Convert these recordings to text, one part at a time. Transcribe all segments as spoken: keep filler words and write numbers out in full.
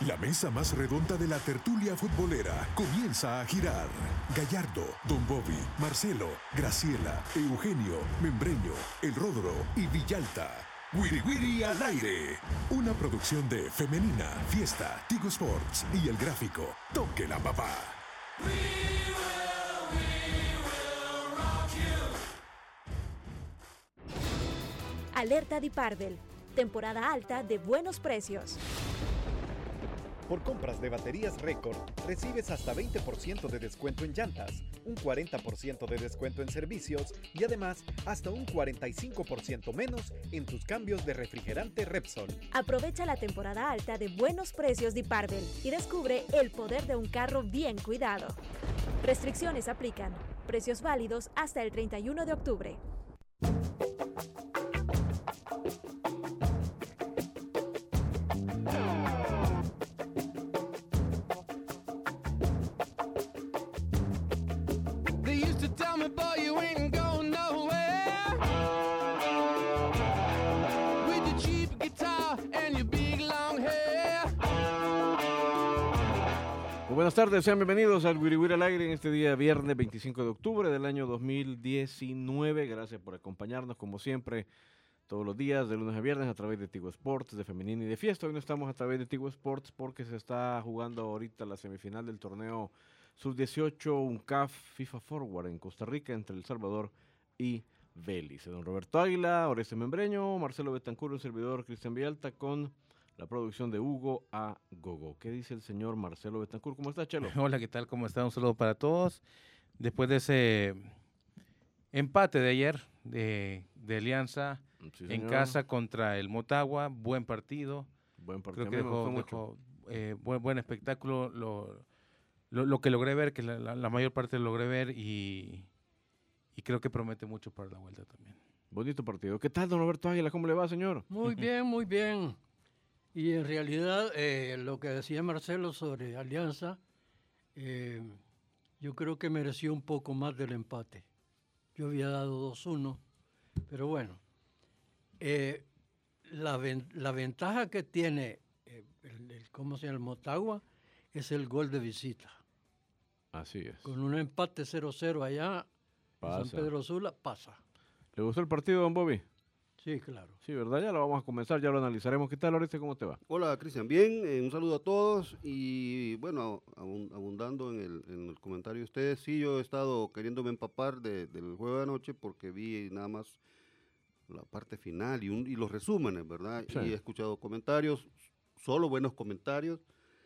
La mesa más redonda de la tertulia futbolera comienza a girar. Gallardo, Don Bobby, Marcelo, Graciela, Eugenio, Membreño, El Ródoro y Villalta. Wiri Wiri al aire. Una producción de Femenina, Fiesta, Tigo Sports y El Gráfico. Toque la papá. We will, we will rock you. Alerta Di Parvel. Temporada alta de buenos precios. Por compras de baterías récord, recibes hasta veinte por ciento de descuento en llantas, un cuarenta por ciento de descuento en servicios y además hasta un cuarenta y cinco por ciento menos en tus cambios de refrigerante Repsol. Aprovecha la temporada alta de buenos precios Di Parvel y descubre el poder de un carro bien cuidado. Restricciones aplican. Precios válidos hasta el treinta y uno de octubre. Buenas tardes, sean bienvenidos al Wiri Wiri al aire en este día viernes veinticinco de octubre del año dos mil diecinueve. Gracias por acompañarnos como siempre todos los días de lunes a viernes a través de Tigo Sports, de Femenina y de Fiesta. Hoy no estamos a través de Tigo Sports porque se está jugando ahorita la semifinal del torneo sub dieciocho UNCAF FIFA Forward en Costa Rica entre El Salvador y Belice. Don Roberto Águila, Oreste Membreño, Marcelo Betancur, un servidor Cristian Villalta con la producción de Hugo A. Gogo. ¿Qué dice el señor Marcelo Betancur? ¿Cómo está, Chelo? Hola, ¿qué tal? ¿Cómo está? Un saludo para todos. Después de ese empate de ayer de, de Alianza sí, en casa contra el Motagua, buen partido. Buen partido. Creo que dejó, dejó eh, buen, buen espectáculo. Lo, lo, lo que logré ver, que la, la, la mayor parte lo logré ver y, y creo que promete mucho para la vuelta también. Bonito partido. ¿Qué tal, don Roberto Águila? ¿Cómo le va, señor? Muy bien, muy bien. Y en realidad, eh, lo que decía Marcelo sobre Alianza, eh, yo creo que mereció un poco más del empate. Yo había dado dos uno, pero bueno, eh, la, ven, la ventaja que tiene, eh, el, el, ¿cómo se llama? El Motagua, es el gol de visita. Así es. Con un empate cero cero allá pasa. en San Pedro Sula, pasa. ¿Le gustó el partido, don Bobby? Sí, claro. Sí, ¿verdad? Ya lo vamos a comenzar, ya lo analizaremos. ¿Qué tal, Oreste? ¿Cómo te va? Hola, Cristian. Bien, eh, un saludo a todos y bueno, abundando en el, en el comentario de ustedes, sí, yo he estado queriéndome empapar de, del juego de anoche porque vi nada más la parte final y, un, y los resúmenes, ¿verdad? Sí. Y he escuchado comentarios, solo buenos comentarios,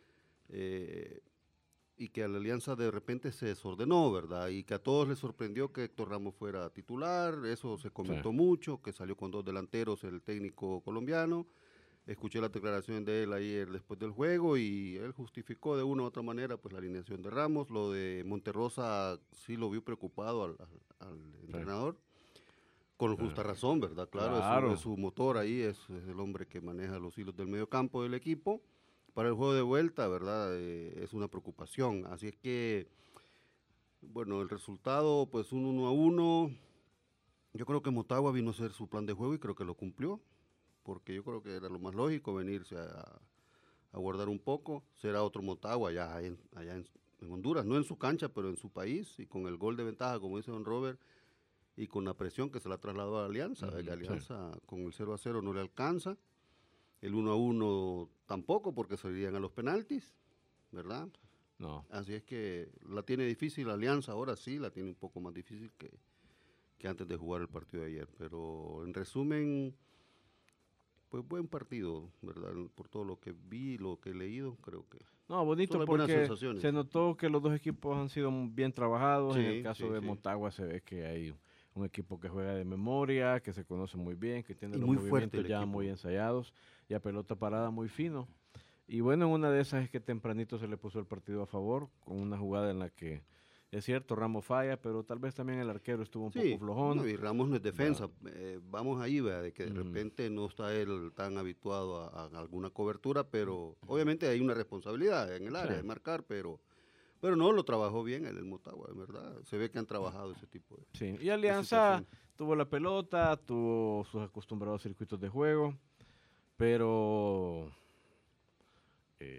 eh, y que a la Alianza de repente se desordenó, ¿verdad? Y que a todos les sorprendió que Héctor Ramos fuera titular, eso se comentó sí. mucho, que salió con dos delanteros el técnico colombiano. Escuché la declaración de él ayer después del juego y él justificó de una u otra manera pues la alineación de Ramos. Lo de Monterrosa sí lo vio preocupado al, al, al sí. entrenador, con justa razón, ¿verdad? Claro, claro. Es, su, es su motor ahí, es, es el hombre que maneja los hilos del medio campo del equipo. Para el juego de vuelta, ¿verdad? Eh, es una preocupación. Así es que, bueno, el resultado, pues un uno a uno. Yo creo que Motagua vino a hacer su plan de juego y creo que lo cumplió, porque yo creo que era lo más lógico venirse a, a guardar un poco. Será otro Motagua allá, en, allá en, en Honduras, no en su cancha, pero en su país, y con el gol de ventaja, como dice don Robert, y con la presión que se la trasladó a la Alianza. Mm, la Alianza sí. con el cero a cero no le alcanza. El uno a uno tampoco, porque se irían a los penaltis, ¿verdad? No. Así es que la tiene difícil la Alianza, ahora sí, la tiene un poco más difícil que, que antes de jugar el partido de ayer. Pero en resumen, pues buen partido, ¿verdad? Por todo lo que vi, lo que he leído, creo que... No, bonito porque se notó que los dos equipos han sido bien trabajados. Sí, en el caso sí, de sí. Motagua se ve que hay un equipo que juega de memoria, que se conoce muy bien, que tiene y los muy movimientos ya equipo. muy ensayados y a pelota parada muy fino. Y bueno, en una de esas es que tempranito se le puso el partido a favor, con una jugada en la que, es cierto, Ramos falla, pero tal vez también el arquero estuvo un sí, poco flojón. No, y Ramos no es defensa. Eh, vamos ahí, ¿verdad? De que de mm. repente no está él tan habituado a, a alguna cobertura, pero mm. obviamente hay una responsabilidad en el área sí. de marcar, pero... Pero no, lo trabajó bien el, el Motagua, de verdad. Se ve que han trabajado ese tipo de Sí, y Alianza tuvo la pelota, tuvo sus acostumbrados circuitos de juego, pero eh,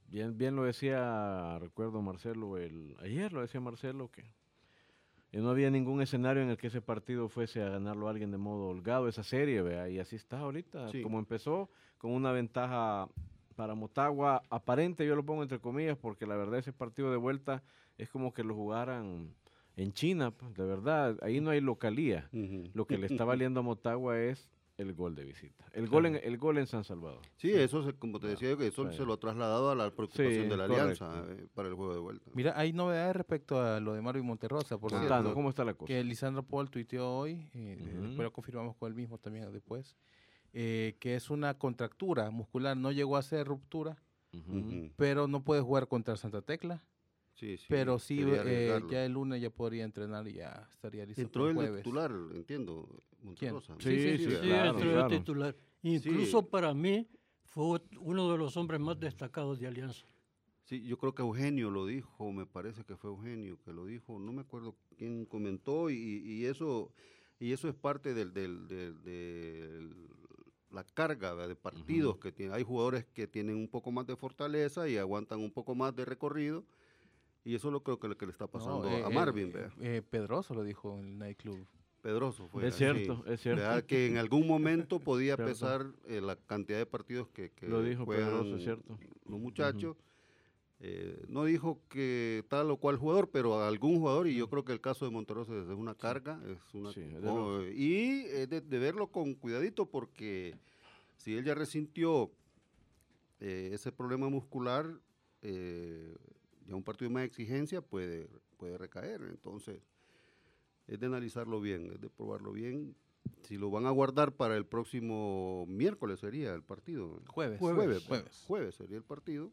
bien, bien lo decía, recuerdo Marcelo, el, ayer lo decía Marcelo, que no había ningún escenario en el que ese partido fuese a ganarlo alguien de modo holgado, esa serie, ¿vea? Y así está ahorita, Sí. como empezó, con una ventaja para Motagua aparente, yo lo pongo entre comillas, porque la verdad ese partido de vuelta es como que lo jugaran en China, pues, de verdad, ahí no hay localía. Uh-huh. Lo que le está valiendo a Motagua es el gol de visita, el gol en, el gol en San Salvador. Sí, eso, se, como te decía yo, que eso sí. se lo ha trasladado a la preocupación Sí, de la correcto. Alianza eh, para el juego de vuelta. Mira, hay novedades respecto a lo de Marvin Monterrosa, por Contando, cierto, ¿cómo está la cosa? que Lisandro Paul tuiteó hoy, eh, Uh-huh. después lo confirmamos con él mismo también después, eh, que es una contractura muscular, no llegó a ser ruptura, Uh-huh. Uh-huh. pero no puede jugar contra Santa Tecla, Sí, sí, pero sí, quería eh, arriesgarlo. ya el lunes ya podría entrenar y ya estaría listo Entró para el el de jueves. titular, entiendo, Monterrosa. Sí, sí, Sí, claro, entró de claro. titular. Incluso Sí. para mí fue uno de los hombres más destacados de Alianza. Sí, yo creo que Eugenio lo dijo, me parece que fue Eugenio que lo dijo, no me acuerdo quién comentó, y, y eso y eso es parte del, del, del, del la carga ¿verdad? de partidos Uh-huh. que tiene. Hay jugadores que tienen un poco más de fortaleza y aguantan un poco más de recorrido, y eso es lo creo que, lo que le está pasando No, eh, a eh, Marvin. ¿verdad? eh, Pedroso lo dijo en el nightclub. Pedroso fue. Es sí. cierto, es cierto. ¿Verdad? Que en algún momento podía Cierto. pesar eh, la cantidad de partidos que, que Lo dijo juegan Pedroso, es cierto. los muchachos. Eh, no dijo que tal o cual jugador, pero a algún jugador, y yo creo que el caso de Monterrosa es una carga, es una Sí, es de co- los- y es de, de verlo con cuidadito, porque si él ya resintió eh, ese problema muscular, eh, ya un partido de más exigencia puede, puede recaer, entonces es de analizarlo bien, es de probarlo bien. Si lo van a guardar para el próximo miércoles sería el partido. Jueves. Jueves, Jueves. jueves, jueves sería el partido.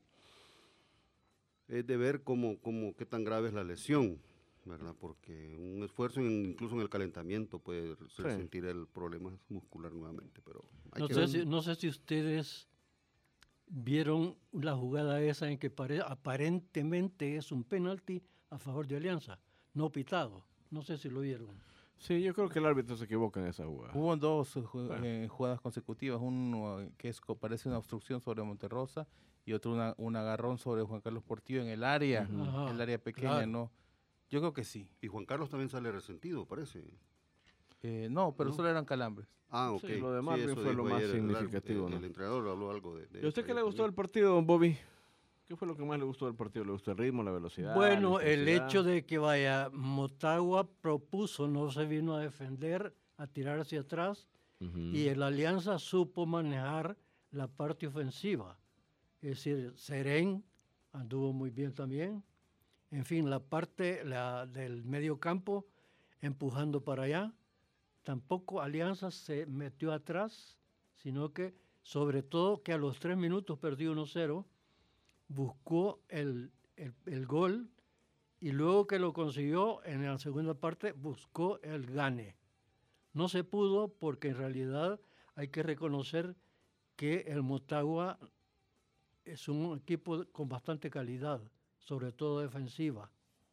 Es de ver cómo, cómo, qué tan grave es la lesión, ¿verdad? Porque un esfuerzo, en- incluso en el calentamiento, puede Sí. sentir el problema muscular nuevamente. Pero hay No que sé, ver. si, no sé si ustedes vieron la jugada esa en que pare- aparentemente es un penalti a favor de Alianza, no pitado. No sé si lo vieron. Sí, yo creo que el árbitro se equivoca en esa jugada. Hubo dos eh, ju- Bueno. eh, jugadas consecutivas, uno eh, que es, co- parece una obstrucción sobre Monterrosa y otro una, un agarrón sobre Juan Carlos Portillo en el área, Ujú. Ajá, el área pequeña, claro. ¿no? Yo creo que sí. Y Juan Carlos también sale resentido, parece. Eh, no, pero ¿No? solo eran calambres. Ah, ok. Sí, lo de Marvin eso fue lo dijo más ayer el- significativo, El, ¿no? el entrenador habló algo de, de ¿Y a usted eso qué le ayer gustó del también. partido, don Bobby? ¿Qué fue lo que más le gustó del partido? ¿Le gustó el ritmo, la velocidad? Bueno, la el intensidad? hecho de que vaya, Motagua propuso, no se vino a defender, a tirar hacia atrás, Ujú. y el Alianza supo manejar la parte ofensiva. Es decir, Serén anduvo muy bien también. En fin, la parte la, del medio campo empujando para allá. Tampoco Alianza se metió atrás, sino que sobre todo que a los tres minutos perdió uno cero, buscó el, el, el gol y luego que lo consiguió en la segunda parte buscó el gane. No se pudo porque en realidad hay que reconocer que el Motagua es un equipo con bastante calidad, sobre todo defensiva.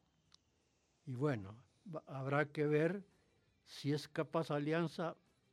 Y bueno, va- habrá que ver si es capaz Alianza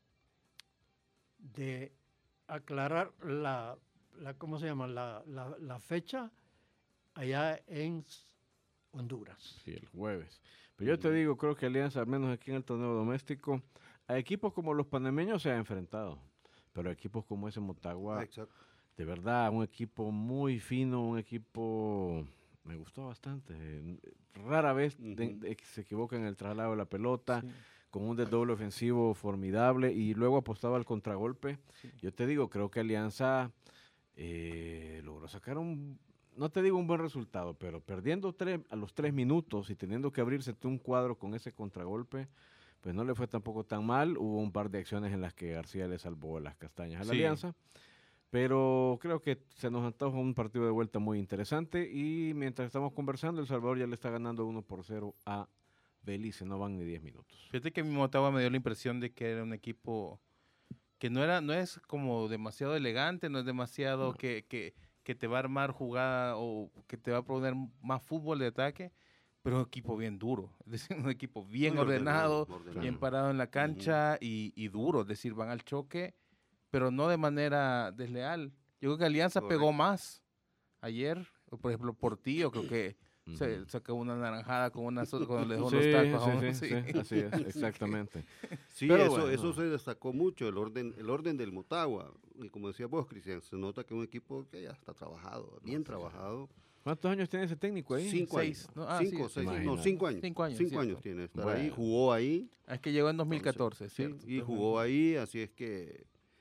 de aclarar la, la ¿cómo se llama? La, la, la fecha allá en Honduras. Sí, el jueves. Pero yo te digo, creo que Alianza, al menos aquí en el torneo doméstico, a equipos como los panameños se ha enfrentado. Pero a equipos como ese Motagua, Ah, exacto. de verdad, un equipo muy fino, un equipo... Me gustó bastante. eh, Rara vez de- Ujú. de que se equivoca en el traslado de la pelota, Sí. con un desdoble ofensivo formidable y luego apostaba al contragolpe. Sí. Yo te digo, creo que Alianza eh, logró sacar un, no te digo un buen resultado, pero perdiendo tres, a los tres minutos y teniendo que abrirse tú un cuadro con ese contragolpe, pues no le fue tampoco tan mal. Hubo un par de acciones en las que García le salvó las castañas a la Sí. Alianza. Pero creo que se nos antoja un partido de vuelta muy interesante y mientras estamos conversando, El Salvador ya le está ganando uno por cero a Belice, no van ni diez minutos. Fíjate que mi Motagua me dio la impresión de que era un equipo que no era, no es como demasiado elegante, no es demasiado No. que, que, que te va a armar jugada o que te va a proponer más fútbol de ataque, pero un equipo bien duro, es decir, un equipo bien Muy ordenado, ordenado, ordenado. bien parado en la cancha y, y duro, es decir, van al choque, pero no de manera desleal. Yo creo que Alianza Correcto. pegó más ayer Por ejemplo, Portillo, creo que uh-huh. se sacó una naranjada con una cuando le dejó sí, los tacos. Sí, a uno, sí, sí. sí, así es, exactamente. Sí, Pero eso, bueno. eso se destacó mucho, el orden, el orden del Motagua. Y como decía vos, Cristian, se nota que es un equipo que ya está trabajado, bien trabajado. ¿Cuántos años tiene ese técnico ahí? Cinco seis. años. No, ah, cinco, sí, seis, imagínate. no, cinco años. Cinco años, Cinco cierto. años tiene estar Bueno. ahí, jugó ahí. Es que llegó en dos mil catorce, Entonces, ¿cierto? sí, y jugó ahí, así es que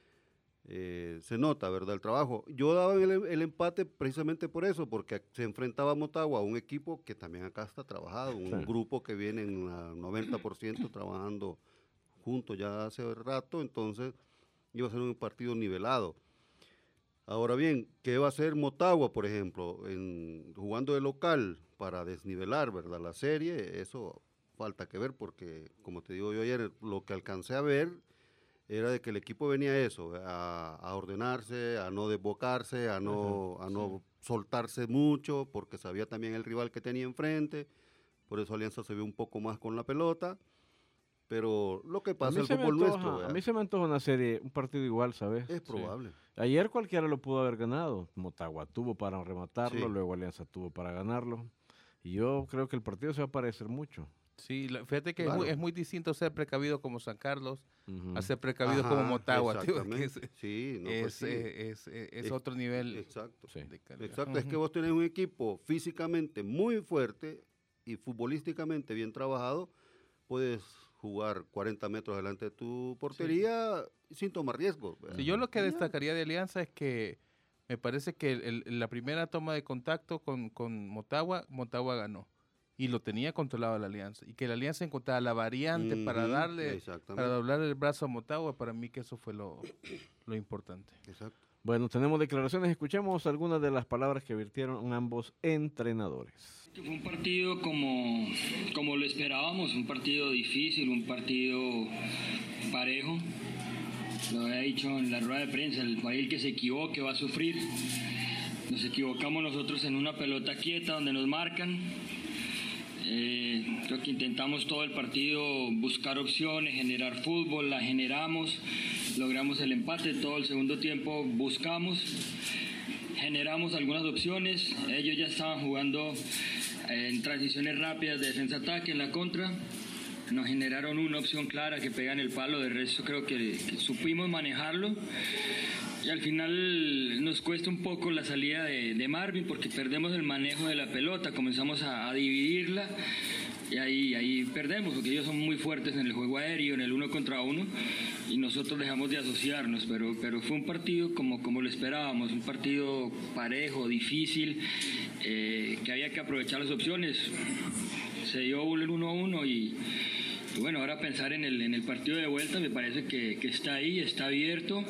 eh, se nota, ¿verdad? El trabajo. Yo daba el, el empate precisamente por eso, porque se enfrentaba a Motagua, un equipo que también acá está trabajado, un Sí. grupo que viene en la noventa por ciento trabajando juntos ya hace rato, entonces iba a ser un partido nivelado. Ahora bien, ¿qué va a hacer Motagua, por ejemplo, en, jugando de local para desnivelar, ¿verdad? La serie? Eso falta que ver porque, como te digo yo ayer, lo que alcancé a ver era de que el equipo venía a eso, a, a ordenarse, a no desbocarse, a no, a no sí. soltarse mucho, porque sabía también el rival que tenía enfrente, por eso Alianza se vio un poco más con la pelota. Pero lo que pasa es el fútbol antoja, nuestro. A mí se me antoja una serie, un partido igual, ¿sabes? Es probable. Sí. Ayer cualquiera lo pudo haber ganado. Motagua tuvo para rematarlo, Sí. luego Alianza tuvo para ganarlo. Y yo creo que el partido se va a parecer mucho. Sí, la, fíjate que Claro. es, muy, es muy distinto ser precavido como San Carlos Uh-huh. a ser precavido Ajá, como Motagua. Tío, exactamente. es, sí, no, es, pues sí. es, es, es Es- otro nivel Exacto. Sí. de calidad. Exacto, Ujú. es que vos tenés un equipo físicamente muy fuerte y futbolísticamente bien trabajado, puedes jugar cuarenta metros delante de tu portería sin tomar riesgos. ¿verdad? Sí, yo lo que Y ya. destacaría de Alianza es que me parece que el- el- la primera toma de contacto con, con Motagua, Motagua ganó. Y lo tenía controlado la Alianza. Y que la Alianza encontrara la variante para Ujú, darle, exactamente, para doblar el brazo a Motagua, para mí que eso fue lo, lo importante. exacto. Bueno, tenemos declaraciones. Escuchemos algunas de las palabras que virtieron ambos entrenadores. Fue un partido como, como lo esperábamos, un partido difícil, un partido parejo. Lo había dicho en la rueda de prensa, el país que se equivoque va a sufrir. Nos equivocamos nosotros en una pelota quieta donde nos marcan. Eh, creo que intentamos todo el partido buscar opciones, generar fútbol, la generamos, logramos el empate, todo el segundo tiempo buscamos, generamos algunas opciones, ellos ya estaban jugando eh, en transiciones rápidas de defensa-ataque en la contra, nos generaron una opción clara que pega en el palo, de resto creo que, que supimos manejarlo. Y al final nos cuesta un poco la salida de, de Marvin porque perdemos el manejo de la pelota, comenzamos a, a dividirla y ahí, ahí perdemos porque ellos son muy fuertes en el juego aéreo, en el uno contra uno y nosotros dejamos de asociarnos, pero, pero fue un partido como, como lo esperábamos, un partido parejo, difícil, eh, que había que aprovechar las opciones. Se dio el uno a uno y, y bueno, ahora pensar en el, en el partido de vuelta me parece que, que está ahí, está abierto.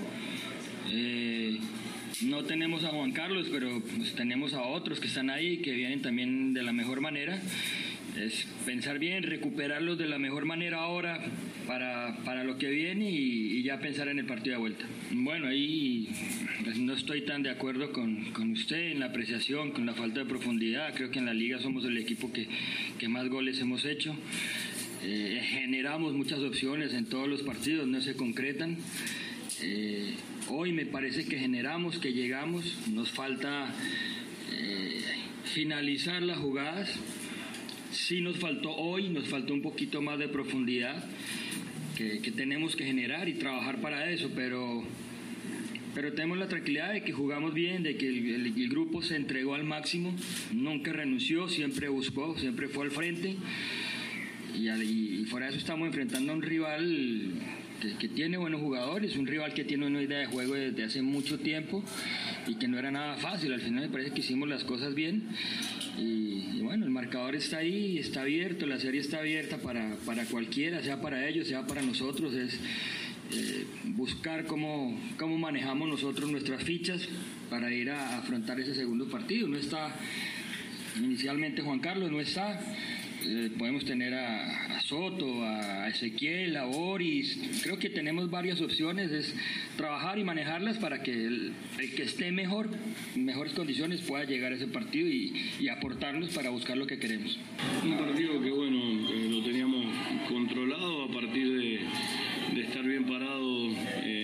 Eh, no tenemos a Juan Carlos, pero pues, tenemos a otros que están ahí, que vienen también de la mejor manera. Es pensar bien, recuperarlos de la mejor manera ahora para, para lo que viene y, y ya pensar en el partido de vuelta. Bueno, ahí pues, no estoy tan de acuerdo con, con usted en la apreciación, con la falta de profundidad. Creo que en la liga somos el equipo que, que más goles hemos hecho. Eh, generamos muchas opciones en todos los partidos, no se concretan. Eh, hoy me parece que generamos, que llegamos, nos falta eh, finalizar las jugadas. Sí nos faltó hoy, nos faltó un poquito más de profundidad que, que tenemos que generar y trabajar para eso, pero, pero tenemos la tranquilidad de que jugamos bien, de que el, el, el grupo se entregó al máximo, nunca renunció, siempre buscó, siempre fue al frente y, y, y fuera de eso estamos enfrentando a un rival que, que tiene buenos jugadores, un rival que tiene una idea de juego desde hace mucho tiempo y que no era nada fácil. Al final me parece que hicimos las cosas bien y, y bueno, el marcador está ahí, está abierto, la serie está abierta para, para cualquiera, sea para ellos, sea para nosotros. Es eh, buscar cómo, cómo manejamos nosotros nuestras fichas para ir a, a afrontar ese segundo partido. No está inicialmente Juan Carlos, no está. Eh, podemos tener a, a Soto, a Ezequiel, a Boris. Creo que tenemos varias opciones, es trabajar y manejarlas para que el, el que esté mejor, en mejores condiciones, pueda llegar a ese partido y, y aportarnos para buscar lo que queremos. Un partido que bueno, eh, lo teníamos controlado a partir de, de estar bien parado eh, con el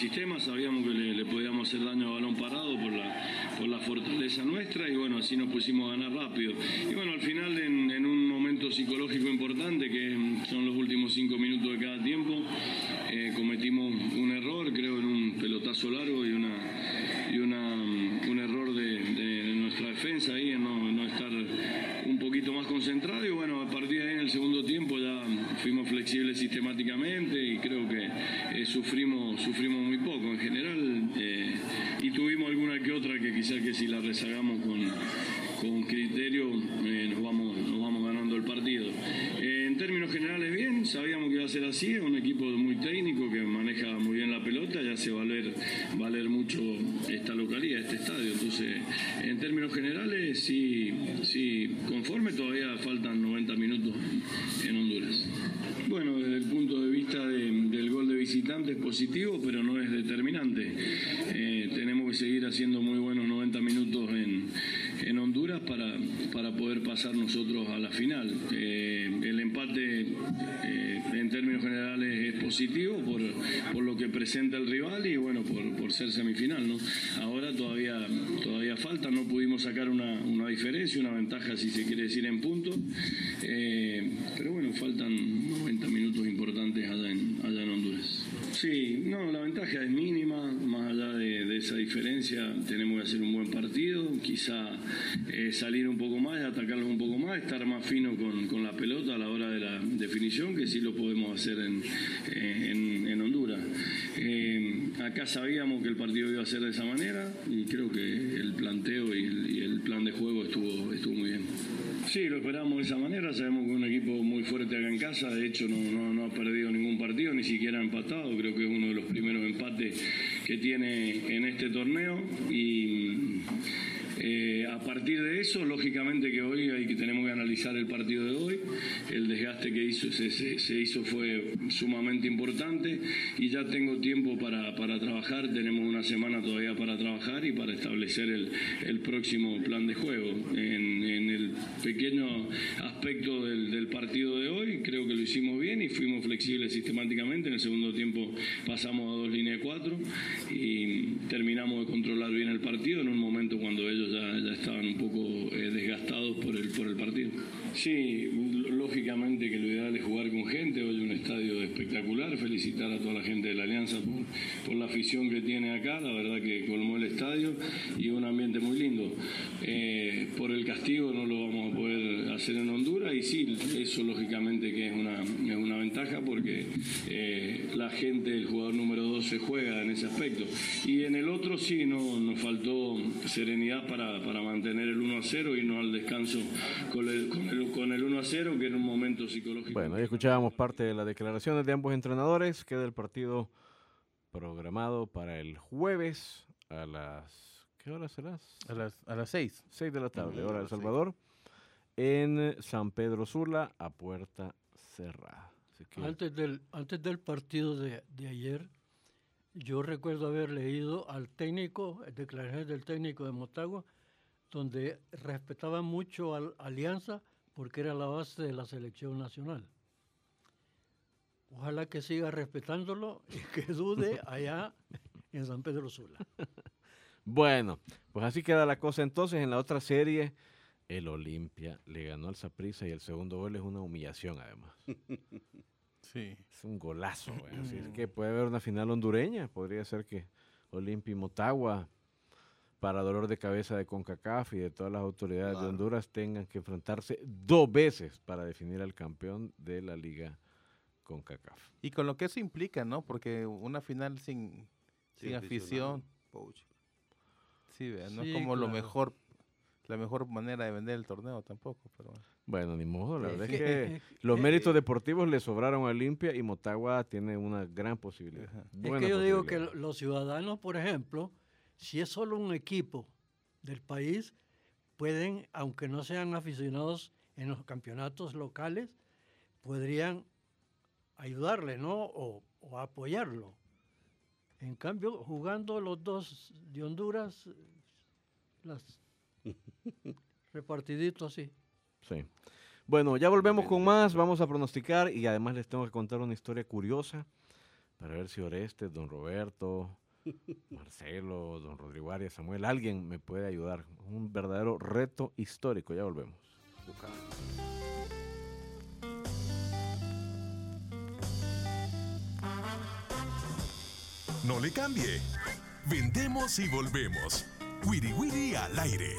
sistema, sabíamos que le, le podíamos hacer daño a balón parado por la, por la fortaleza nuestra y bueno, así nos pusimos a ganar rápido. Y bueno, al final en, en un momento psicológico importante, que son los últimos cinco minutos de cada tiempo, eh, cometimos un error, creo, en un pelotazo largo y, una, y una, un error de, de, de nuestra defensa ahí, en no, no estar un poquito más concentrado y bueno, a partir de ahí en el segundo tiempo ya fuimos flexibles sistemáticamente y creo que eh, sufrimos, sufrimos muy poco en general eh, y tuvimos alguna que otra que quizás que si la rezagamos con, con criterio eh, nos, vamos, nos vamos ganando el partido. Eh, en términos generales bien, sabíamos que iba a ser así, es un equipo muy técnico que maneja muy bien la pelota y hace valer, valer mucho esta localidad, este estadio, entonces en términos generales sí, sí conforme, todavía faltan noventa minutos en Honduras. Bueno, desde el punto de vista de, del gol de visitante es positivo, pero no es determinante. Eh, tenemos que seguir haciendo muy buenos noventa minutos en, en Honduras para, para poder pasar nosotros a la final. Eh, el empate eh, en términos generales es positivo por, por lo que presenta el rival y bueno, por, por ser semifinal, ¿no? Ahora todavía, todavía falta, no pudimos sacar una, una diferencia, una ventaja si se quiere decir en puntos, eh, pero bueno, faltan noventa minutos importantes allá en, allá en Honduras. Sí, no, la ventaja es mínima, más allá de, de esa diferencia tenemos que hacer un buen partido, quizá eh, salir un poco más, atacarlos un poco más, estar más fino con, con la pelota a la hora de la definición, que sí lo podemos hacer en, en, en Honduras. Eh, acá sabíamos que el partido iba a ser de esa manera y creo que el planteo y el, y el plan de juego estuvo, estuvo muy bien. Sí, lo esperamos de esa manera, sabemos que es un equipo muy fuerte acá en casa, de hecho no, no, no ha perdido ningún partido, ni siquiera ha empatado, creo que es uno de los primeros empates que tiene en este torneo y eh, a partir de eso, lógicamente que hoy hay que, tenemos que analizar el partido de hoy, el desgaste que hizo, se, se, se hizo fue sumamente importante y ya tengo tiempo para, para trabajar, tenemos una semana todavía para trabajar y para establecer el, el próximo plan de juego. En, en el pequeño aspecto del, del partido de hoy, creo que lo hicimos bien y fuimos flexibles sistemáticamente, en el segundo tiempo pasamos a dos líneas de cuatro y terminamos de controlar bien el partido en un momento cuando ellos ya, ya estaban un poco eh, desgastados por el, por el partido. Sí, lógicamente que lo ideal es jugar con gente, hoy un estadio espectacular, felicitar a toda la gente de la Alianza por, por la afición que tiene acá, la verdad que colmó el estadio y un ambiente muy lindo. Eh, por el castigo no lo vamos a poder hacer en Honduras y sí, eso lógicamente que es una, es una ventaja porque eh, la gente, el jugador número dos se juega en ese aspecto. Y en el otro sí, no, nos faltó serenidad para, para mantener el uno a cero y no al descanso con el, con el con el uno a cero, que era un momento psicológico. Bueno, ahí escuchábamos parte de las declaraciones de ambos entrenadores. Queda el partido programado para el jueves a las... ¿Qué hora será? A las, a las seis. Seis de la tarde, hora de El Salvador, en San Pedro Sula, a puerta cerrada. Así que... Antes del, antes del partido de, de ayer, yo recuerdo haber leído al técnico, declaraciones del técnico de Motagua, donde respetaba mucho a Alianza porque era la base de la selección nacional. Ojalá que siga respetándolo y que dude allá en San Pedro Sula. Bueno, pues así queda la cosa entonces. En la otra serie, el Olimpia le ganó al Saprissa y el segundo gol es una humillación además. Sí. Es un golazo, güey. Así es que puede haber una final hondureña. Podría ser que Olimpia y Motagua, para dolor de cabeza de CONCACAF y de todas las autoridades claro. de Honduras, tengan que enfrentarse dos veces para definir al campeón de la liga CONCACAF. Y con lo que eso implica, ¿no? Porque una final sin, sin, sin afición, sí, no sí, es como claro. lo mejor, la mejor manera de vender el torneo tampoco, pero bueno, ni modo, la verdad es que los méritos deportivos le sobraron a Olimpia y Motagua tiene una gran posibilidad. Es que yo digo que los ciudadanos, por ejemplo, si es solo un equipo del país, pueden, aunque no sean aficionados en los campeonatos locales, podrían ayudarle, ¿no? O, o apoyarlo. En cambio, jugando los dos de Honduras, las repartiditos así. Sí. Bueno, ya volvemos con más, vamos a pronosticar y además les tengo que contar una historia curiosa para ver si Orestes, don Roberto, Marcelo, don Rodrigo Arias, Samuel, alguien me puede ayudar. Un verdadero reto histórico. Ya volvemos. No le cambie. Vendemos y volvemos. Wiri Wiri al aire.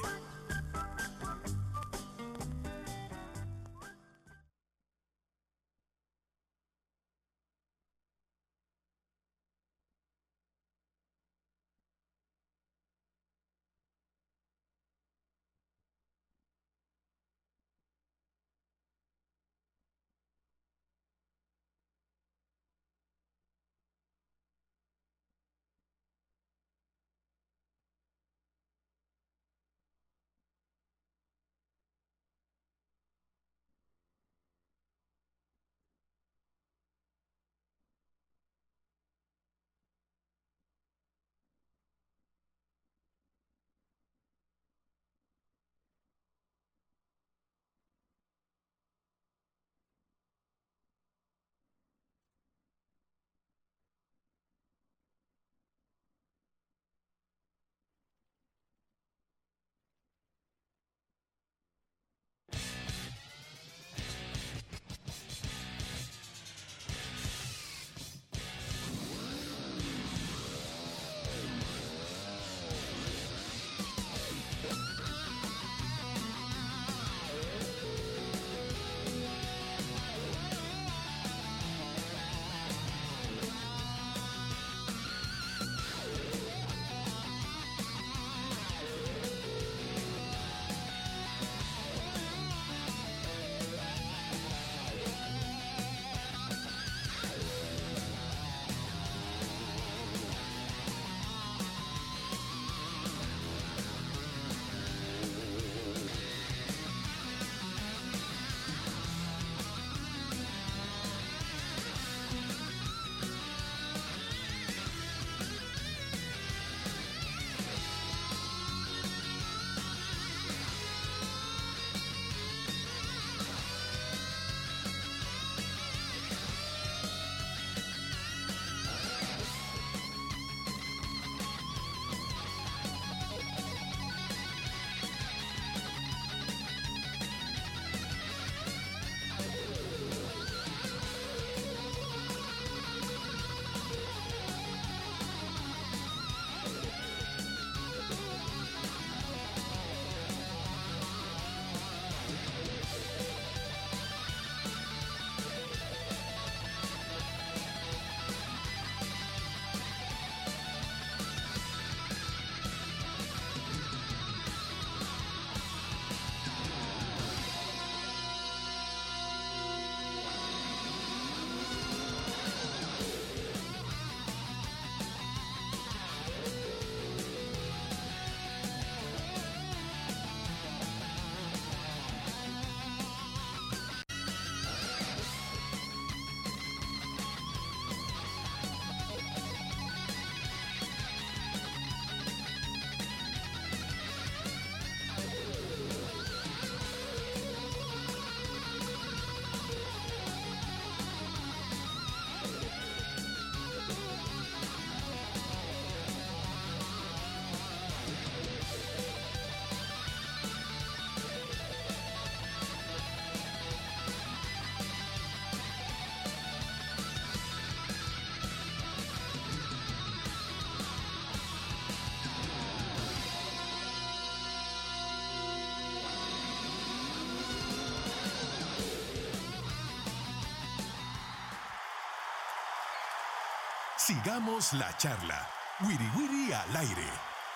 Sigamos la charla. Wiri Wiri al aire.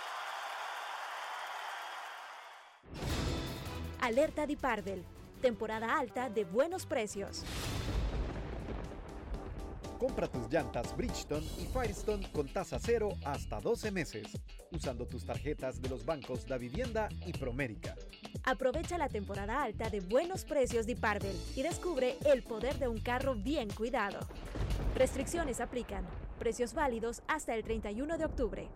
Alerta Di Parvel. Temporada alta de buenos precios. Compra tus llantas Bridgestone y Firestone con tasa cero hasta doce meses, usando tus tarjetas de los bancos Da Vivienda y Promérica. Aprovecha la temporada alta de buenos precios Di Parvel y descubre el poder de un carro bien cuidado. Restricciones aplican. Precios válidos hasta el treinta y uno de octubre.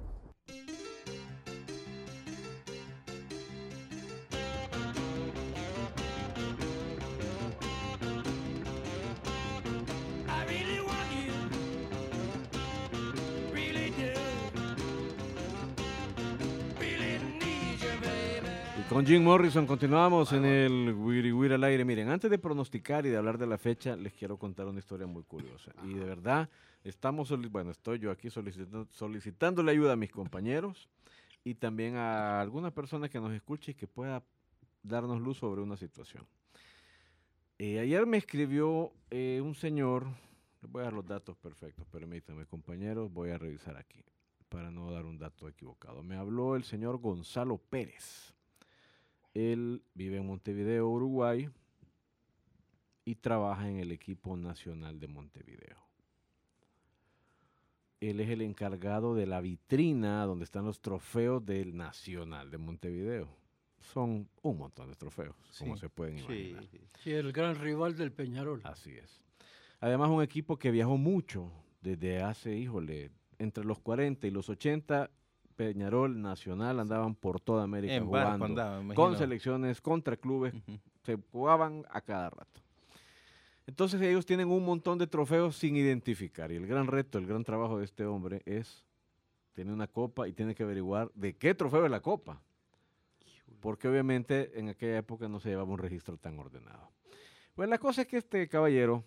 Con Jim Morrison continuamos en el Wiri Wiri al aire. Miren, antes de pronosticar y de hablar de la fecha, les quiero contar una historia muy curiosa. Y de verdad, estamos, bueno, estoy yo aquí solicitando, solicitándole ayuda a mis compañeros y también a alguna persona que nos escuche y que pueda darnos luz sobre una situación. Eh, ayer me escribió eh, un señor, les voy a dar los datos perfectos, permítanme compañeros, voy a revisar aquí para no dar un dato equivocado. Me habló el señor Gonzalo Pérez. Él vive en Montevideo, Uruguay, y trabaja en el equipo nacional de Montevideo. Él es el encargado de la vitrina donde están los trofeos del Nacional de Montevideo. Son un montón de trofeos, sí, como se pueden imaginar. Sí, sí, el gran rival del Peñarol. Así es. Además, un equipo que viajó mucho desde hace, híjole, entre los cuarenta y los ochenta, Peñarol, Nacional, andaban por toda América en jugando, andaba, con selecciones, contra clubes, uh-huh. Se jugaban a cada rato. Entonces ellos tienen un montón de trofeos sin identificar y el gran reto, el gran trabajo de este hombre es tener una copa y tiene que averiguar de qué trofeo es la copa, porque obviamente en aquella época no se llevaba un registro tan ordenado. Pues la cosa es que este caballero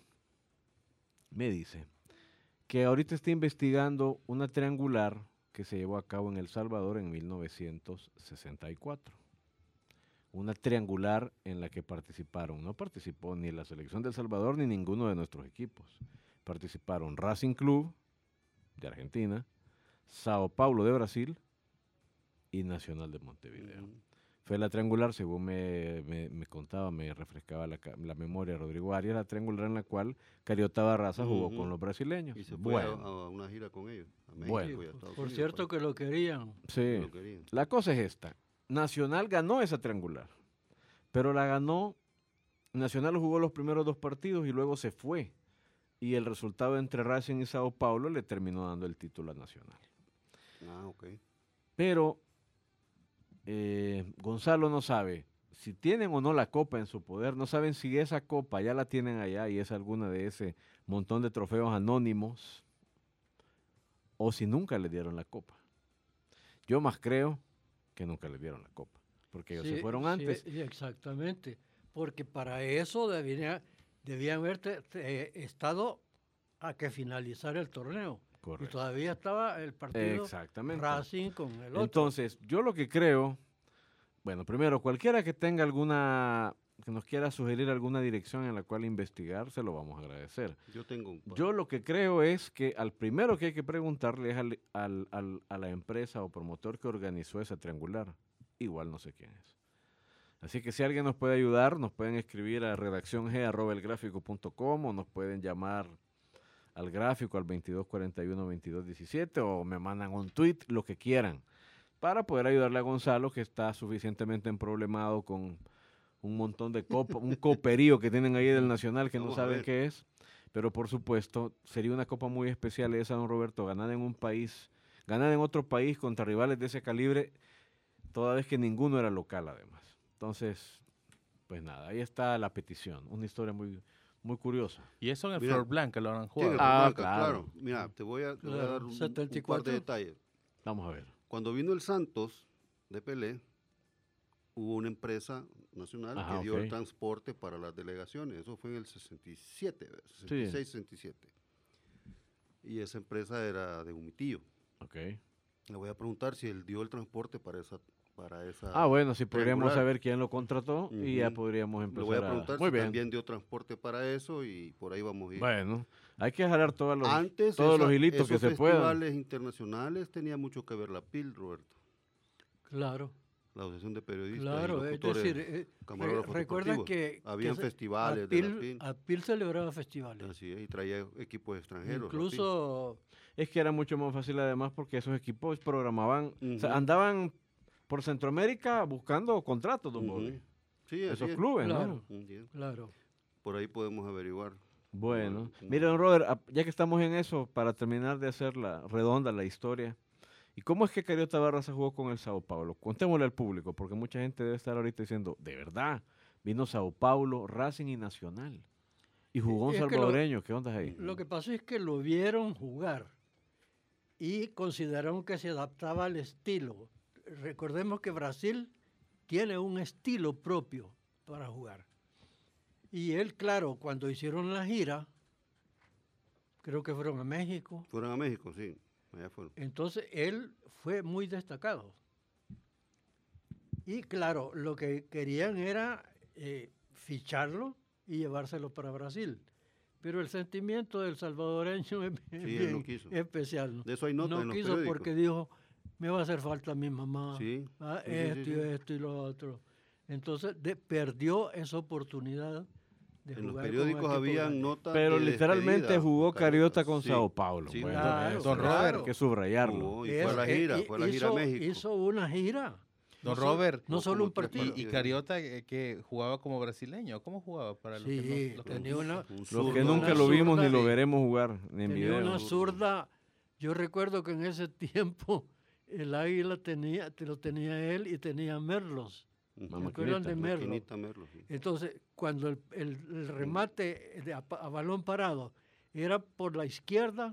me dice que ahorita está investigando una triangular que se llevó a cabo en El Salvador en mil novecientos sesenta y cuatro. Una triangular en la que participaron, no participó ni la selección de El Salvador ni ninguno de nuestros equipos. Participaron Racing Club de Argentina, Sao Paulo de Brasil y Nacional de Montevideo. Mm. Fue la triangular, según me, me, me contaba, me refrescaba la, la memoria de Rodrigo Arias, la triangular en la cual Cariota Barraza uh-huh. jugó con los brasileños. Y se fue bueno. a, a una gira con ellos. A México, bueno. y a Estados Por Unidos, cierto para... que lo querían. Sí, lo querían. La cosa es esta. Nacional ganó esa triangular, pero la ganó, Nacional jugó los primeros dos partidos y luego se fue. Y el resultado entre Racing y Sao Paulo le terminó dando el título a Nacional. Ah, ok. Pero eh, Gonzalo no sabe si tienen o no la copa en su poder, no saben si esa copa ya la tienen allá y es alguna de ese montón de trofeos anónimos o si nunca le dieron la copa. Yo más creo que nunca le dieron la copa, porque ellos sí, se fueron antes. Sí, exactamente, porque para eso debía, debían haber te, te, estado a que finalizara el torneo. Correcto. Y todavía estaba el partido Racing con el otro. Entonces, yo lo que creo, bueno, primero, cualquiera que tenga alguna, que nos quiera sugerir alguna dirección en la cual investigar, se lo vamos a agradecer. Yo tengo un... Yo lo que creo es que al primero que hay que preguntarle es al, al, al, a la empresa o promotor que organizó esa triangular. Igual no sé quién es. Así que si alguien nos puede ayudar, nos pueden escribir a redacción g arroba el gráfico punto com o nos pueden llamar al gráfico al veintidós cuarenta y uno veintidós diecisiete o me mandan un tweet, lo que quieran, para poder ayudarle a Gonzalo, que está suficientemente emproblemado con un montón de copa, un coperío que tienen ahí del Nacional que no saben qué es, pero por supuesto sería una copa muy especial esa, don Roberto, ganada en un país, ganada en otro país contra rivales de ese calibre, toda vez que ninguno era local además. Entonces, pues nada, ahí está la petición, una historia muy... muy curiosa. Y eso en el Mira, Flor Blanca lo han jugado. Sí, ah, Blanca, claro. claro. Mira, te voy a, te voy a dar un, un par de detalles. Vamos a ver. Cuando vino el Santos de Pelé, hubo una empresa nacional Ajá, que dio okay. el transporte para las delegaciones. Eso fue en el sesenta y siete, sesenta y seis, sí. sesenta y siete. Y esa empresa era de Humitillo. Okay. Le voy a preguntar si él dio el transporte para esa para esa Ah, bueno, si podríamos saber quién lo contrató uh-huh. y ya podríamos empezar. Le voy a preguntar a... Muy si bien. también dio transporte para eso y por ahí vamos a ir. Bueno, hay que jalar todos los, Antes todos esa, los hilitos que se puedan. Esos festivales internacionales tenía mucho que ver la P I L, Roberto. Claro. La Asociación de Periodistas claro, y es decir, eh, recuerda que habían que festivales A P I L, de la P I L. A P I L celebraba festivales. Así es, y traía equipos extranjeros. Incluso es que era mucho más fácil además porque esos equipos programaban, uh-huh. o sea, andaban por Centroamérica buscando contratos, don uh-huh. Bobby. Sí, esos es. clubes, claro, ¿no? Uh-huh. Claro. Por ahí podemos averiguar. Bueno, uh-huh. mire, don Robert, ya que estamos en eso, para terminar de hacer la redonda la historia, ¿y cómo es que Cariota Barraza jugó con el Sao Paulo? Contémosle al público, porque mucha gente debe estar ahorita diciendo, de verdad, vino Sao Paulo, Racing y Nacional, y jugó un es salvadoreño, lo, ¿qué onda es ahí? Lo que pasa es que lo vieron jugar y consideraron que se adaptaba al estilo. Recordemos que Brasil tiene un estilo propio para jugar. Y él, claro, cuando hicieron la gira, creo que fueron a México. Fueron a México, sí, allá fueron. Entonces, él fue muy destacado. Y claro, lo que querían era eh, ficharlo y llevárselo para Brasil. Pero el sentimiento del salvadoreño es Sí, bien él no quiso. especial. ¿no? De eso hay nota no en los quiso periódicos. porque dijo, me va a hacer falta mi mamá, Sí, ah, sí, sí, esto sí, y sí. esto y lo otro. Entonces de- perdió esa oportunidad de En los jugar con periódicos un equipo habían grande. notas Pero de literalmente despedida, jugó Cariota con Sí, Sao Paulo. sí, Bueno, claro, eso Don hay Robert. que subrayarlo. jugó, y Es- fue a la eh, gira, hi- fue a la gira a hizo- México. Hizo una gira. Don No so- Robert. No Jugó solo como un tres partido. Y, y Cariota eh, que jugaba como brasileño. ¿Cómo jugaba? Para los que Sí, no- los que tenía no- una, Un Los zurdo, que nunca una lo vimos zurda, ni lo sí. veremos jugar, ni en tenía video. una zurda. Yo recuerdo que en ese tiempo el Águila tenía, te lo tenía él y tenía Merlos. Ujú. ¿Se acuerdan de Merlo? Maquinita Merlo, sí. Entonces, cuando el, el- el remate de a, pa- a balón parado era por la izquierda,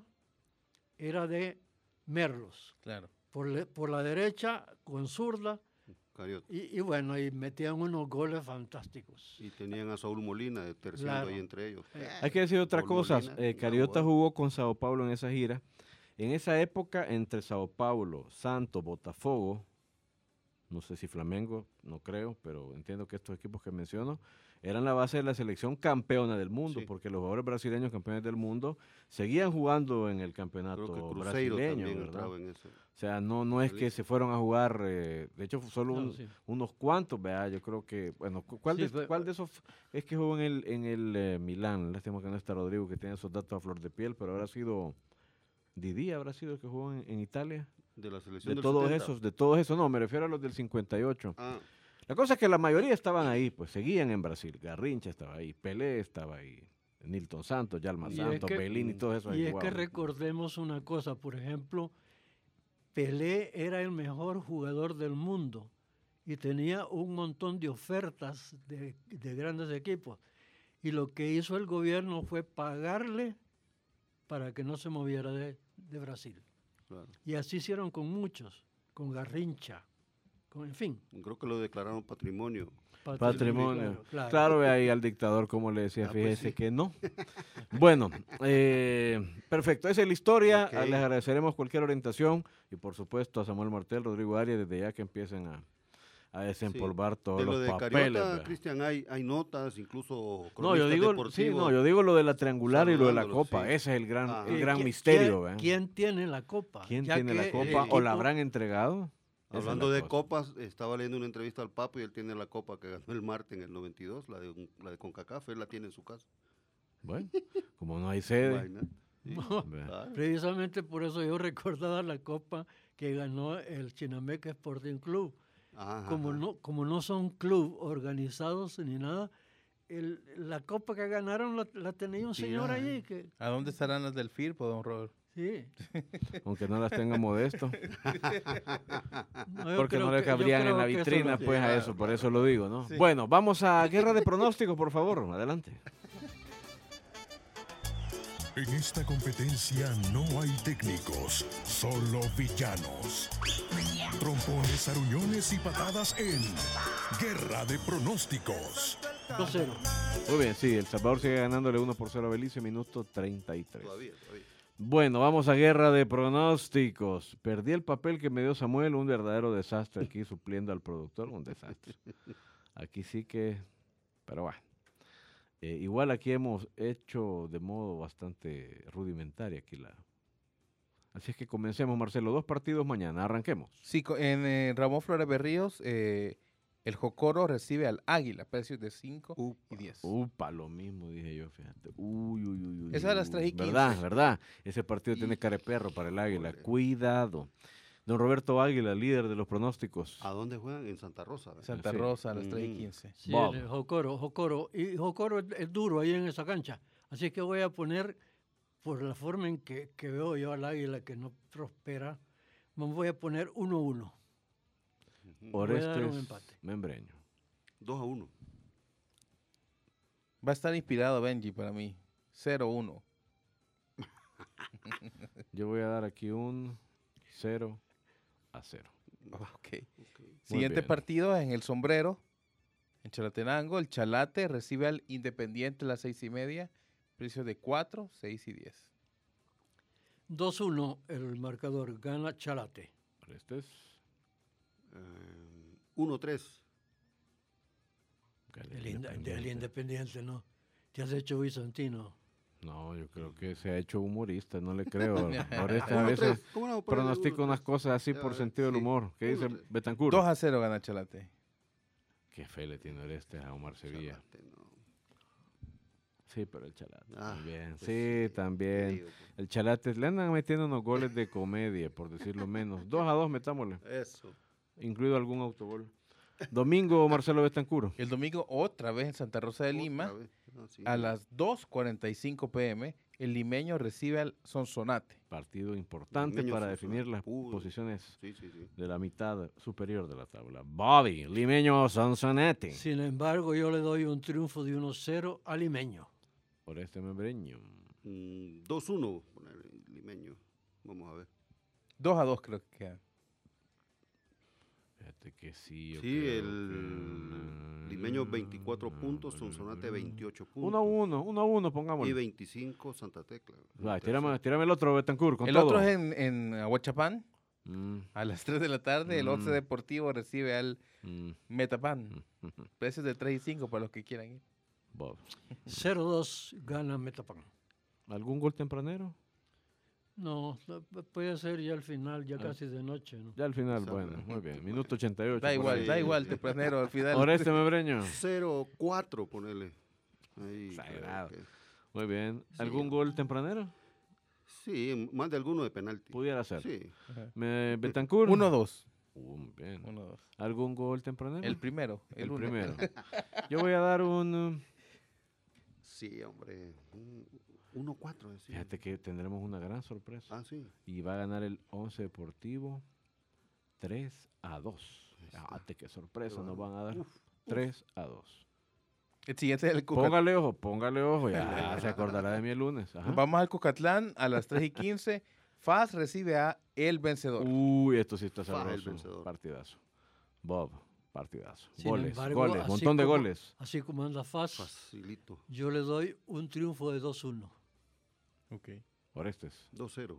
era de Merlos. Claro. Por, le- por la derecha, con zurda, Cariota. y, y bueno, y metían unos goles fantásticos. Y tenían a Saúl Molina de terciando Claro. ahí entre ellos. Eh, Hay que decir otra Saúl cosa. Molina, eh, una Cariota jugada. jugó con Sao Paulo en esa gira. En esa época, entre Sao Paulo, Santos, Botafogo, no sé si Flamengo, no creo, pero entiendo que estos equipos que menciono eran la base de la selección campeona del mundo, Sí. porque los jugadores brasileños campeones del mundo seguían jugando en el campeonato Creo que Cruzeiro brasileño, también ¿verdad? entraba en ese. O sea, no, no es que se fueron a jugar, eh, de hecho, solo No, un- sí. unos cuantos, vea, yo creo que, bueno, cu- ¿cuál, Sí, de, fue- cuál de esos f- es que jugó en el, en el eh, Milán? Lástima que no está Rodrigo, que tiene esos datos a flor de piel, pero habrá sido, Didi habrá sido el que jugó en, en Italia. De la De selección del todos setenta. esos, de todos esos, no, me refiero a los del cincuenta y ocho. Ah, La cosa es que la mayoría estaban ahí, pues seguían en Brasil. Garrincha estaba ahí, Pelé estaba ahí, Nilton Santos, Yalma Y es Santos, que- Bellini, todos esos ahí Y es que jugaban. recordemos una cosa, por ejemplo, Pelé era el mejor jugador del mundo y tenía un montón de ofertas de, de grandes equipos. Y lo que hizo el gobierno fue pagarle para que no se moviera de, de Brasil. claro. Y así hicieron con muchos, con Garrincha, con, en fin. Creo que lo declararon patrimonio. Patrimonio. Claro, Claro, ve ahí al dictador como le decía, Ah, pues fíjese sí. que no. Bueno, eh, perfecto, esa es la historia. Ok. Ah, les agradeceremos cualquier orientación y por supuesto a Samuel Martel, Rodrigo Arias, desde ya que empiecen a, a desempolvar todos De lo los de papeles. Cariota, vea. Cristian, hay, hay notas, incluso No, yo cronistas digo, sí, deportivos. no, yo digo lo de la triangular y lo de la saludándolo, copa. sí. Ese es el gran, Ajá. el ¿Qui- gran qui- misterio. ¿quién, ¿ve? quién tiene la copa? ¿Quién Ya tiene la que el copa? ¿O equipo- la habrán entregado? Esa es Hablando la de cosa. copas, estaba leyendo una entrevista al Papo y él tiene la copa que ganó el Marte en el noventa y dos, la de, un- la de CONCACAF, él la tiene en su casa. Bueno, como no hay sede. Imagínate. Sí, No, vea. claro. precisamente por eso yo recordaba la copa que ganó el Chinameca Sporting Club. Ajá, Como ajá. no, como no son club organizados ni nada, el- la copa que ganaron la, la tenía un Sí, señor ay. allí que ¿A dónde estarán las del Firpo, don Robert? sí. Aunque no las tenga modesto. No, yo Porque creo no le que- yo cabrían en creo la que eso vitrina, lo- pues a Claro, eso, por claro. eso lo digo, ¿no? Sí. Bueno, vamos a guerra de pronósticos, por favor, adelante. En esta competencia no hay técnicos, solo villanos. Trompones, aruñones y patadas en Guerra de Pronósticos. dos cero. Muy bien, sí, El Salvador sigue ganándole uno por cero a Belice, minuto treinta y tres. Todavía, todavía. Bueno, vamos a guerra de pronósticos. Perdí el papel que me dio Samuel, un verdadero desastre aquí supliendo al productor, un desastre. Aquí sí que, pero bueno. Eh, igual aquí hemos hecho de modo bastante rudimentario aquí la... Así es que comencemos, Marcelo. Dos partidos mañana, arranquemos. Sí, co- en eh, Ramón Flores Berríos, eh, el Jocoro recibe al Águila, precios de cinco y diez. Upa, lo mismo dije yo, fíjate. Uy, uy, uy, uy. Esa a las uy. tres y quince. ¿Verdad? ¿Verdad? Ese partido tiene cara de perro para el Águila. Híjole. Cuidado. Don Roberto Águila, líder de los pronósticos. ¿A dónde juegan? En Santa Rosa. ¿verdad? Santa sí. Rosa a las tres y Mm. quince. Sí, Bob. el Jocoro, Jocoro. Y Jocoro es, es duro ahí en esa cancha. Así que voy a poner, por la forma en que, que veo yo al Águila que no prospera, me voy a poner uno uno. Voy a dar un Orestes empate. Membreño. dos a uno. Va a estar inspirado Benji para mí. cero uno. Yo voy a dar aquí un cero a cero. Okay. Siguiente partido en el Sombrero, en Chalatenango. El Chalate recibe al Independiente a las seis y media. Precio de cuatro, seis y diez. dos uno el marcador. Gana Chalate. Este es Eh, uno tres. El, Independiente. el Independiente, ¿no? ¿Te has hecho bizantino? No, yo creo que se ha hecho humorista, no le creo. Ahora a veces no, pronostica unas cosas así ya, por sentido sí. del humor. ¿Qué dice Betancur? dos a cero gana Chalate. Qué fe le tiene este a Omar Sevilla. Chalate, no. Sí, pero el Chalate ah, también. Pues sí, sí, también. digo, pues. El Chalate le andan metiendo unos goles de comedia, por decirlo menos. dos a dos, metámosle. Eso. Incluido algún autogol. Domingo, Marcelo Betancur. El domingo otra vez en Santa Rosa de Lima. No, sí, a no. las dos cuarenta y cinco pm, el limeño recibe al Sonsonate. Partido importante limeño para Sonsonate. Definir las Uy, posiciones sí, sí, sí. de la mitad superior de la tabla. Bobby, limeño Sonsonate. Sin embargo, yo le doy un triunfo de uno cero al limeño. Por este membreño. Mm, dos uno, limeño. Vamos a ver. dos a dos creo que queda. Fíjate que sí. Sí, el que... limeño veinticuatro puntos, Sonsonate veintiocho puntos. uno a uno, uno a uno, pongámoslo. Y veinticinco Santa Tecla. Va, tírame, tírame el otro, Betancur, con el todo. otro es en, en Aguachapán. Mm. A las tres de la tarde, mm. el Once Deportivo recibe al mm. Metapán. Mm. Precios de tres y cinco para los que quieran ir. Bob. cero dos gana Metapán. ¿Algún gol tempranero? No, puede ser ya al final, ya ah. casi de noche, ¿no? Ya al final, bueno, muy bien. Minuto ochenta y ocho. Da igual, ahí. da igual, tempranero al final. Ahora este membreño. cero cuatro, ponele. Ahí, Exagerado. Que... Muy bien. Sí. ¿Algún gol tempranero? Sí, más de alguno de penalti. Pudiera ser. Sí. Me, Betancur. uno dos. Uh, bien. uno dos. ¿Algún gol tempranero? El primero. El, el primero. Yo voy a dar un... Sí, hombre. uno cuatro. Fíjate que tendremos una gran sorpresa. Ah, sí. Y va a ganar el Once Deportivo tres a dos. Fíjate qué sorpresa nos van a dar. Uf, tres a dos. El siguiente es el Cucatlán. Póngale ojo, póngale ojo. Ya se acordará de mí el lunes. Ajá. Vamos al Cucatlán a las tres y quince. F A S recibe a El Vencedor. Uy, esto sí está sabroso. Partidazo. Bob. Partidazo. Sin goles, embargo, goles, montón de como, goles. Así como anda F A S, Facilito. Yo le doy un triunfo de dos uno. Ok. Orestes. dos cero.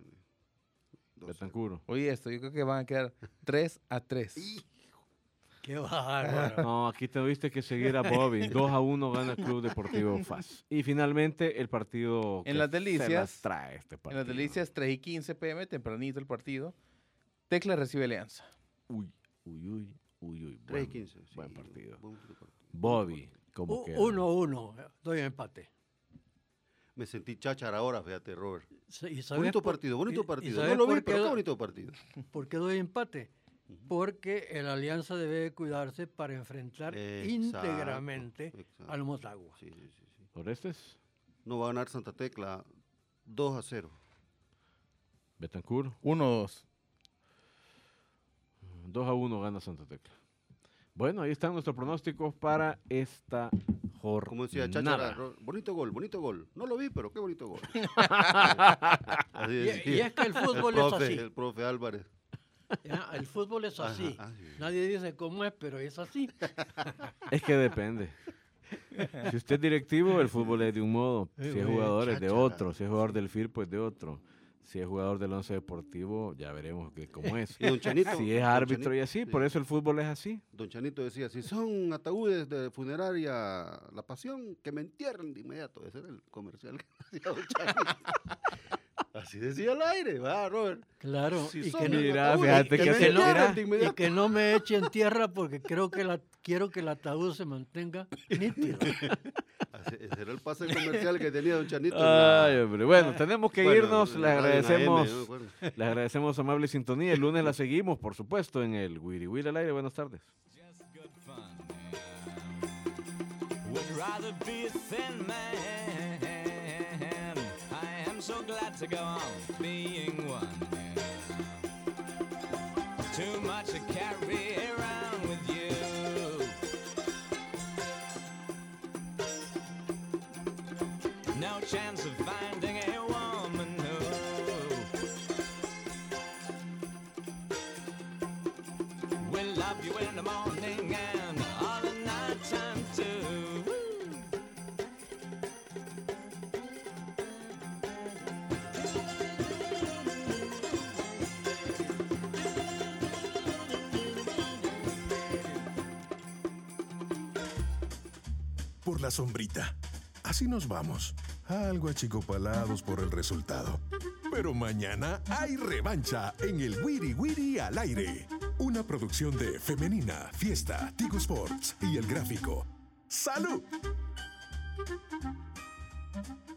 Betancur. Oye, esto, yo creo que van a quedar tres a tres. ¡Qué bárbaro! No, aquí tuviste que seguir a Bobby. dos a uno gana el Club Deportivo F A S. Y finalmente el partido en las delicias, se las trae este partido. En las delicias, tres y quince pm, tempranito el partido. Tecla recibe Alianza. Uy, uy, uy. Uy, uy, tres y buen, quince, buen sí, partido. Buen partido. Bobby, ¿cómo queda? uno uno, doy empate. Me sentí cháchara ahora, fíjate, Robert. ¿Y bonito por, partido, bonito y, partido. ¿y no lo vi, pero do, qué bonito partido. ¿Por qué doy empate? Uh-huh. Porque el Alianza debe cuidarse para enfrentar exacto, íntegramente exacto. al Motagua. Sí, sí, sí, sí. ¿Orestes? No va a ganar Santa Tecla dos a cero. Betancur. uno a dos. dos a uno gana Santa Tecla. Bueno, ahí están nuestros pronósticos para esta jornada. Como decía Cháchara, bonito gol, bonito gol. No lo vi, pero qué bonito gol. y, y es que el fútbol el profe, es así. El profe Álvarez. Ya, el fútbol es así. Ajá, sí. Nadie dice cómo es, pero es así. Es que depende. Si usted es directivo, el fútbol es de un modo. Si es jugador, es de otro. Si es jugador del F I R, pues de otro. Si es jugador del Once Deportivo, ya veremos que, cómo es. Y don Chanito, si es árbitro Chanito, y así, sí. por eso el fútbol es así. Don Chanito decía, si son ataúdes de funeraria La Pasión, que me entierren de inmediato. Ese era el comercial que hacía don Chanito. Así decía al aire, va, Robert. Claro, si y, son que no, mira, fíjate y, que, que se no, mira, y que no me echen tierra porque creo que la, quiero que el ataúd se mantenga nítido. Ese era el pase comercial que tenía don Chanito. Ay, hombre. Bueno, tenemos que bueno, irnos. Le agradecemos, M, ¿no? Bueno. le agradecemos amable sintonía. El lunes la seguimos, por supuesto, en el Wiri Wiri al aire. Buenas tardes. So glad to go on being one. Too much to carry around with you. No chance of finding a woman who will love you in the morning and all the night time too. Por la sombrita. Así nos vamos. Algo achicopalados por el resultado. Pero mañana hay revancha en el Wiri Wiri al aire. Una producción de Femenina, Fiesta, Tigo Sports y El Gráfico. ¡Salud!